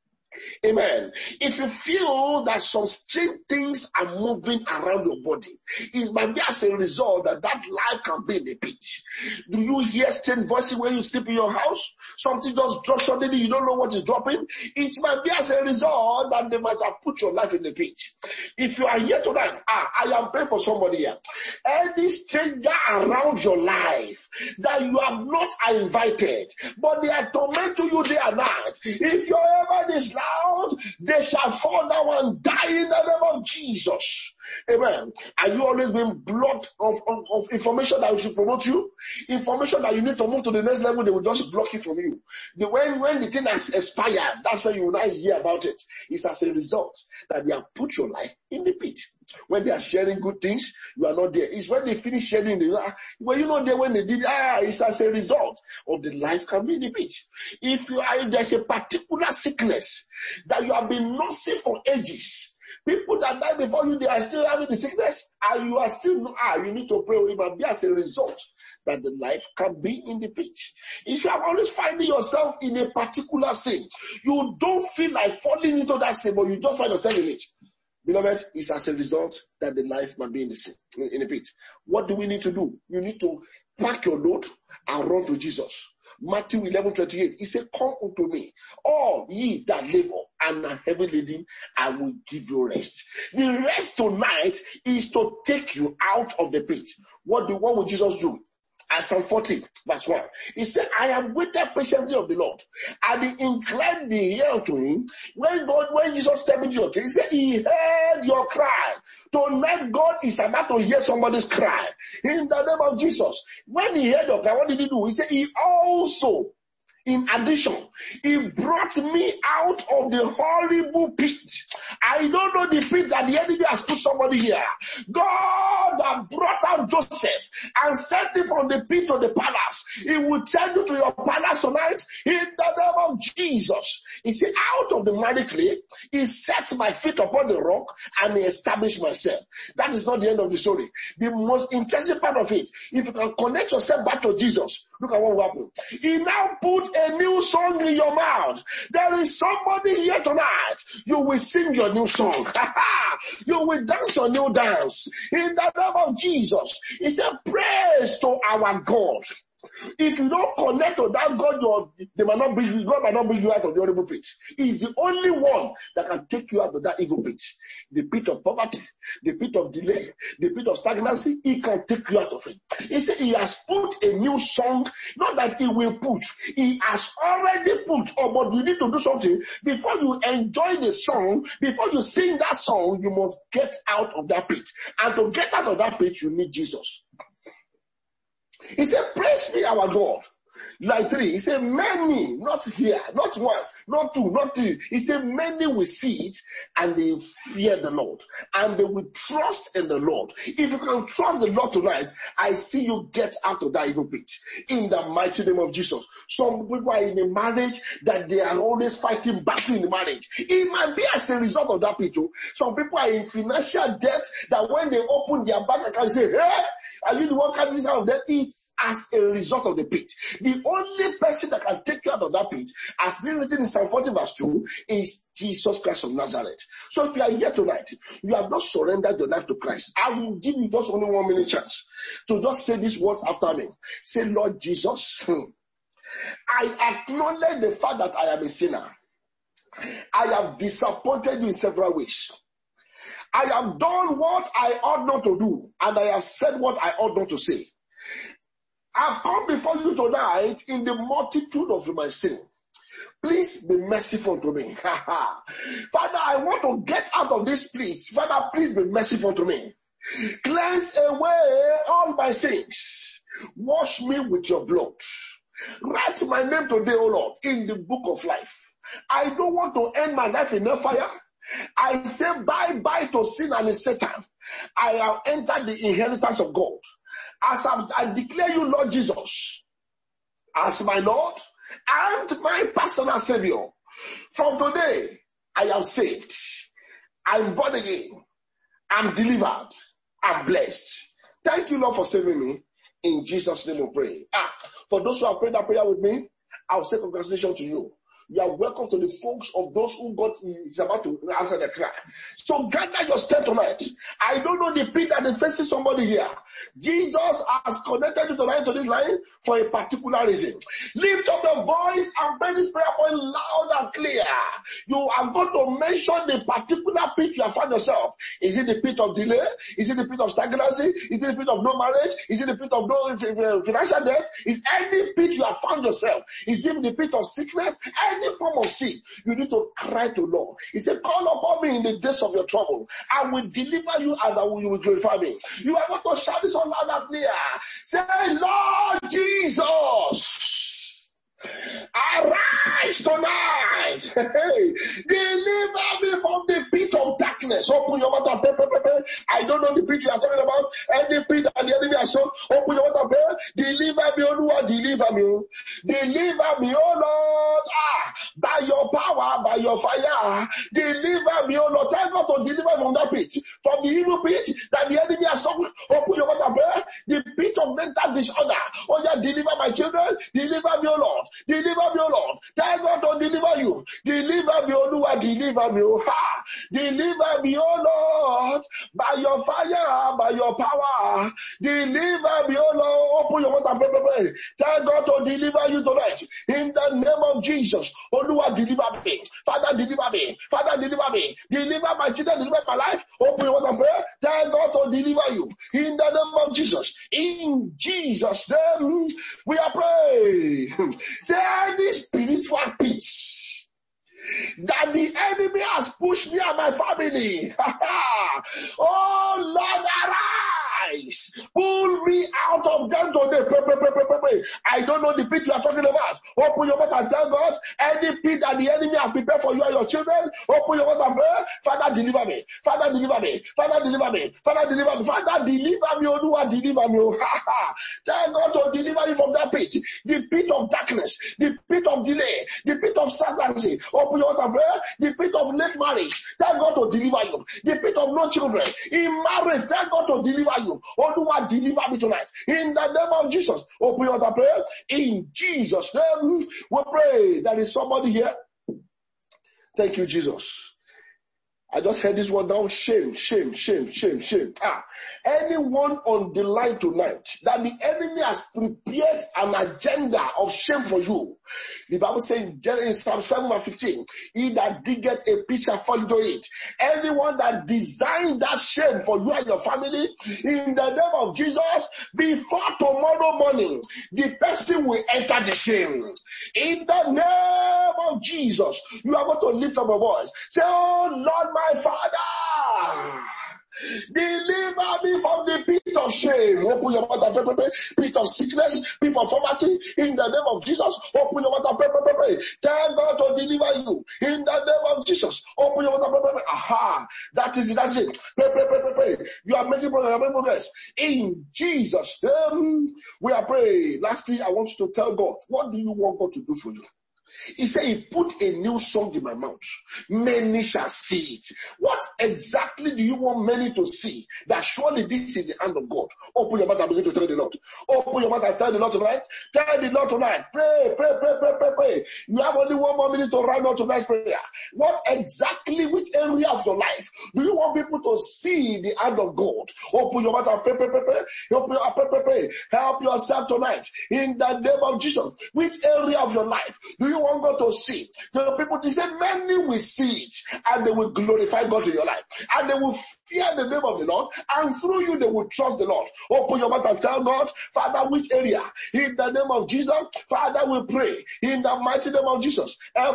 Amen. If you feel that some strange things are moving around your body, it might be as a result that that life can be in the pitch. Do you hear strange voices when you sleep in your house? Something just drops suddenly, you don't know what is dropping. It might be as a result that they must have put your life in the pitch. If you are here tonight, ah, I am praying for somebody here. Any stranger around your life that you have not invited, but they are tormenting you day and night, if your heaven is loud, they shall fall down and die in the name of Jesus. Amen. Are you always being blocked of, of, of information that should promote you? Information that you need to move to the next level, they will just block it from you. The, when, when the thing has expired, that's when you will not hear about it. It's as a result that they have put your life in the pit. When they are sharing good things, you are not there. It's when they finish sharing, they ah, well, you know there when they did, ah, it's as a result of the life can be in the pit. If you are, if there's a particular sickness that you have been nursing for ages, people that died before you, they are still having the sickness, and you are still, ah, you need to pray. It might be as a result that the life can be in the pit. If you are always finding yourself in a particular sin, you don't feel like falling into that sin, but you just find yourself in it. Beloved, it's as a result that the life might be in the sin, in the pit. What do we need to do? You need to pack your load and run to Jesus. Matthew eleven twenty-eight, he said, come unto me, all ye that labor and are heavy laden, I will give you rest. The rest tonight is to take you out of the pit. What do, what will Jesus do? At Psalm forty, verse one, he said, I have waited patiently of the Lord, and he inclined the ear unto him. When God, when Jesus stepped into your case, he said, he heard your cry. Tonight, God is about to hear somebody's cry. In the name of Jesus. When he heard your cry, what did he do? He said, he also, in addition, he brought me out of the horrible pit. I don't know the pit that the enemy has put somebody here. God that brought out Joseph and sent him from the pit to the palace. He will send you to your palace tonight in the name of Jesus. He said, out of the miry clay, he set my feet upon the rock and he established myself. That is not the end of the story. The most interesting part of it, if you can connect yourself back to Jesus, look at what will happen. He now put a new song in your mouth. There is somebody here tonight. You will sing your new song. You will dance your new dance. In the name of Jesus. He said, praise to our God. If you don't connect to that God, you're, they might not bring you, God might not bring you out of the horrible pit. He's the only one that can take you out of that evil pit. The pit of poverty, the pit of delay, the pit of stagnancy, he can take you out of it. He said he has put a new song, not that he will put, he has already put, oh, but you need to do something. Before you enjoy the song, before you sing that song, you must get out of that pit. And to get out of that pit, you need Jesus. He said, praise me, our God. Like three. He said, many, not here, not one, not two, not three. He said, many will see it and they fear the Lord. And they will trust in the Lord. If you can trust the Lord tonight, I see you get out of that evil pit. In the mighty name of Jesus. Some people are in a marriage that they are always fighting battle in the marriage. It might be as a result of that pit. Some people are in financial debt that when they open their bank account, they say, hey, Are you the one carrying this out of death? It's as a result of the pit. The only person that can take you out of that pit, as being written in Psalm forty verse two, is Jesus Christ of Nazareth. So if you are here tonight, you have not surrendered your life to Christ, I will give you just only one minute chance to just say these words after me. Say, Lord Jesus, I acknowledge the fact that I am a sinner. I have disappointed you in several ways. I have done what I ought not to do, and I have said what I ought not to say. I've come before you tonight in the multitude of my sin. Please be merciful to me. Father, I want to get out of this place. Father, please be merciful to me. Cleanse away all my sins. Wash me with your blood. Write my name today, O Lord, in the book of life. I don't want to end my life in a fire. I say bye-bye to sin and Satan. I have entered the inheritance of God. As I, I declare you, Lord Jesus, as my Lord and my personal Savior. From today, I am saved. I'm born again. I'm delivered. I'm blessed. Thank you, Lord, for saving me. In Jesus' name we pray. Ah, for those who have prayed that prayer with me, I'll say congratulations to you. You are welcome to the folks of those who God is about to answer the cry. So gather your strength tonight. I don't know the pit that is facing somebody here. Jesus has connected you tonight to this line for a particular reason. Lift up your voice and pray this prayer point loud and clear. You are going to mention the particular pit you have found yourself. Is it the pit of delay? Is it the pit of stagnancy? Is it the pit of no marriage? Is it the pit of no financial debt? Is any pit you have found yourself? Is it the pit of sickness? Any form of sin, you need to cry to Lord. He said, call upon me in the days of your trouble. I will deliver you and I will, you will glorify me. You are going to shout this one loud and clear. Say, Lord Jesus, arise tonight. Hey, deliver me from the pit of darkness. Open your mouth and pray, pray, pray, pray. I don't know the pit you are talking about. Any pit that the enemy has shown. Open your mouth and pray. Deliver me, O Lord, deliver me. Deliver me, O Lord. Ah, by your power, by your fire. Deliver me, O Lord. Thank God to deliver from that pit. From the evil pit that the enemy has shown. Open your mouth and pray. The pit of mental disorder. Oh yeah, deliver my children. Deliver me, O Lord. Deliver me, O Lord. Thank God to deliver you. Deliver me, O Lord. Deliver me, O ha. Deliver me, O Lord. By your fire, by your power. Deliver me, O Lord. Open your mouth and pray, pray, pray. Thank God to deliver you tonight. In the name of Jesus. O Lord, deliver me. Father, deliver me. Father, deliver me. Deliver my children, deliver my life. Open your mouth and pray. Thank God to deliver you. In the name of Jesus. In Jesus' name, we are praying. Say any spiritual pitch that the enemy has pushed me and my family. Oh Lord, arise. Pull me out of them today. Pray, pray, pray, pray, pray, pray. I don't know the pit you are talking about. Open your mouth and tell God, any pit that the enemy has prepared for you and your children, open your mouth and pray. Father, deliver me. Father, deliver me. Father, deliver me. Father, deliver me. Father, deliver me. Oh, Lord, deliver me. Tell God to deliver you from that pit. The pit of darkness. The pit of delay. The pit of certainty. Open your mouth and pray. The pit of late marriage. Tell God to deliver you. The pit of no children. In marriage, tell God to deliver you. Oh, Lord, deliver me tonight. In the name of Jesus. Open your mouth and pray. In Jesus' name, we pray. There is somebody here. Thank you, Jesus. I just heard this one down. Shame, shame, shame, shame, shame. Ah, anyone on the line tonight that the enemy has prepared an agenda of shame for you. The Bible says in Psalm seven verse fifteen, he that diggeth a pit shall fall into it. Anyone that designed that shame for you and your family, in the name of Jesus, before tomorrow morning, the person will enter the shame. In the name of Jesus, you are going to lift up your voice. Say, oh Lord, my Father, deliver me from the pit of shame. Open your mouth and pray, pray, pray. Pit of sickness, pit of poverty. In the name of Jesus, open your mouth and pray, pray, pray, pray. Tell God to deliver you. In the name of Jesus, open your mouth and pray, pray, pray. Aha, that is it. That's it. Pray, pray, pray, pray, pray. You are making progress. You are making progress. In Jesus' name, we are praying. Lastly, I want you to tell God, what do you want God to do for you? He said he put a new song in my mouth. Many shall see it. What exactly do you want many to see? That surely this is the hand of God. Open your mouth and begin to tell the Lord. Open your mouth and tell the Lord tonight. Tell the Lord tonight. Pray, pray, pray, pray, pray, pray. You have only one more minute to round out tonight's prayer. What exactly, which area of your life do you want people to see the hand of God? Open your mouth and pray, pray, pray, pray. Open your, pray, pray, pray. Help yourself tonight. In the name of Jesus. Which area of your life do you want God to see? The people, they say many will see it and they will glorify God in your life. And they will fear the name of the Lord, and through you they will trust the Lord. Open your mouth and tell God, Father, which area? In the name of Jesus, Father, we pray. In the mighty name of Jesus.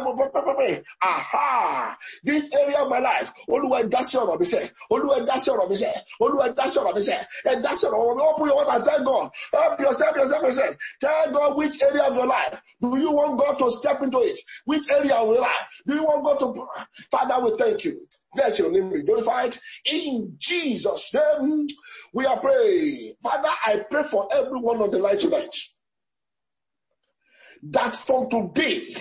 Aha! This area of my life. Oluwa dasi oro mi se. Oluwa dasi oro mi se. Oluwa dasi oro mi se. And dasi oro. Open your mouth and tell God. Help yourself, yourself, yourself. Tell God which area of your life do you want God to step into it? Which area of your life do you want God to? Father, we thank you. Let your name be glorified. In Jesus' name, we are praying. Father, I pray for everyone on the line tonight, that from today,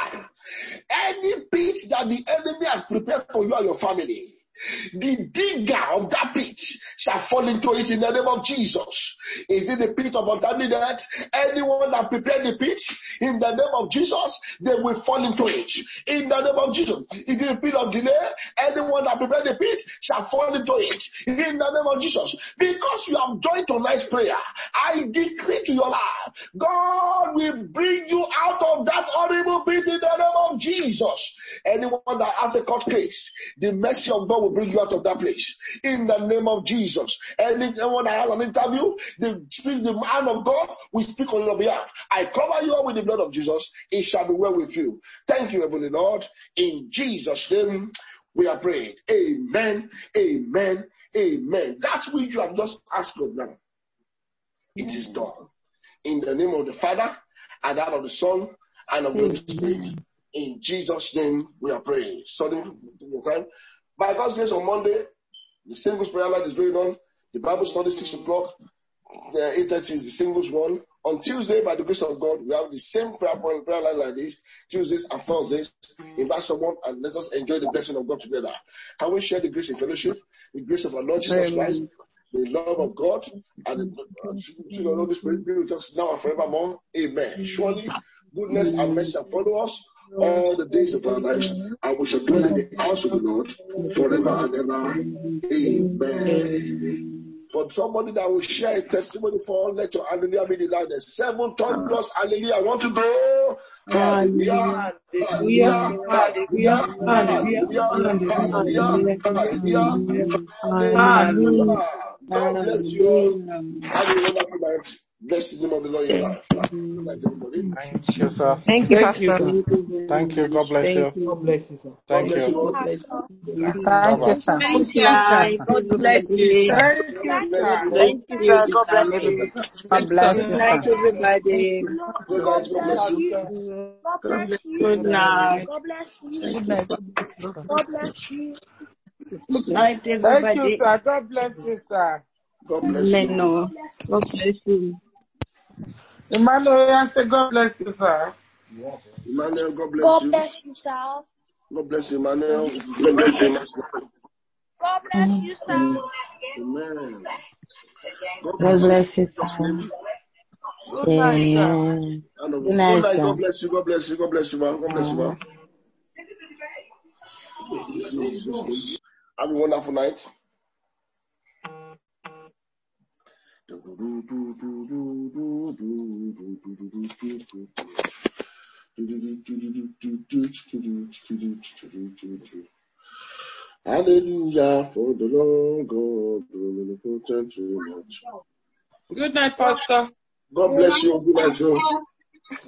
any pit that the enemy has prepared for you and your family, the digger of that pit shall fall into it in the name of Jesus. Is it the pit of untimely death? Anyone that prepared the pit, in the name of Jesus, they will fall into it. In the name of Jesus. Is it the pit of delay? Anyone that prepared the pit shall fall into it. In the name of Jesus. Because you have joined tonight's prayer, I decree to your life, God will bring you out of that horrible pit in the name of Jesus. Anyone that has a court case, the mercy of God will bring you out of that place. In the name of Jesus. Anyone that has an interview, the speak the man of God will speak on your behalf. I cover you up with the blood of Jesus. It shall be well with you. Thank you, Heavenly Lord. In Jesus' name, we are praying. Amen. Amen. Amen. That which you have just asked God now, it is done. In the name of the Father, and that of the Son, and of the Holy Spirit. In Jesus' name, we are praying. Sorry, time. By God's grace, on Monday, the singles prayer line is going on. The Bible study six o'clock. The eight thirty is the singles one. On Tuesday, by the grace of God, we have the same prayer point, prayer line like this, Tuesdays and Thursdays. Invite someone and let us enjoy the blessing of God together. Can we share the grace and fellowship? The grace of our Lord Jesus Christ, the love of God, and the Holy Spirit be with us now and forevermore. Amen. Surely, goodness and mercy shall follow us all the days of our lives, and we shall dwell in the house of the Lord forever and ever. Amen. For somebody that will share a testimony for, let your hallelujah be the loudest. Seven thunders, hallelujah. I want to go. Hallelujah. Hallelujah. Hallelujah. Hallelujah. Hallelujah. Hallelujah. God bless you all. Have a wonderful night. Bless the name of the Lord in your life. Good night, everybody. Thank you, sir. Thank you, Pastor. Thank you. God bless you. God bless you, sir. Thank you. Thank you, sir. Thank you, sir. God bless you, sir. Thank you, sir. Thank you, sir. God bless you. God bless Good you, night, sir. everybody. Good night. God bless you. God bless you. Good night. God bless you. Good night. God bless you, sir. God bless you. Good night, Thank you, everybody. sir. God bless you, sir. God bless you. Neno. God bless you. Emmanuel, I say God bless you, sir. Emmanuel, God bless God you. bless you, sir. God bless you, Emmanuel. It is good to see you. God bless you, sir. Amen. God God bless you, In sir. Jesus' name. Good night, sir. Amen. And Good Good night, night. sir. God bless you. God bless you. God bless you, man. God bless you, man. Have a wonderful night. Hallelujah for the Lord God, omnipotent to much. Good night, Pastor. God bless you. Good night, Joe.